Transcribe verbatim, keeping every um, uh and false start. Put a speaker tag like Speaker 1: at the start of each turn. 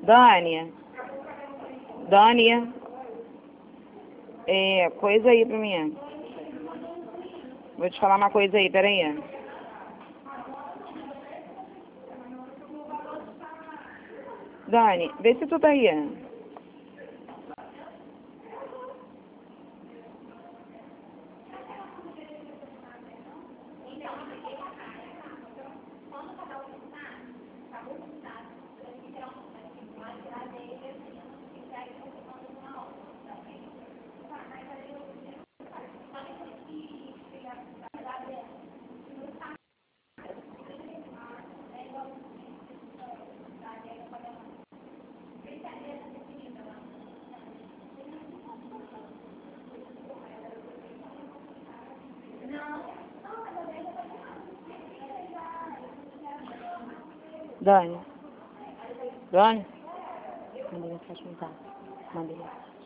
Speaker 1: Dani. Dani. É, coisa aí pra mim. Vou te falar uma coisa aí, peraí. Dani, vê se tu tá aí. Dani. Dani. Mandei mensagem no zap. Mandei.